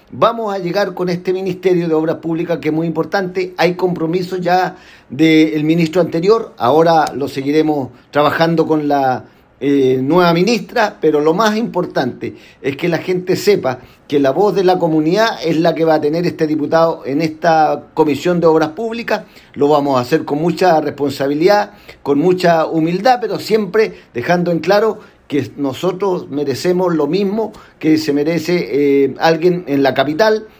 vamos a llegar con este Ministerio de Obras Públicas que es muy importante. Hay compromisos ya del ministro anterior, ahora lo seguiremos trabajando con la nueva ministra, pero lo más importante es que la gente sepa que la voz de la comunidad es la que va a tener este diputado en esta Comisión de Obras Públicas. Lo vamos a hacer con mucha responsabilidad, con mucha humildad, pero siempre dejando en claro que nosotros merecemos lo mismo que se merece alguien en la capital,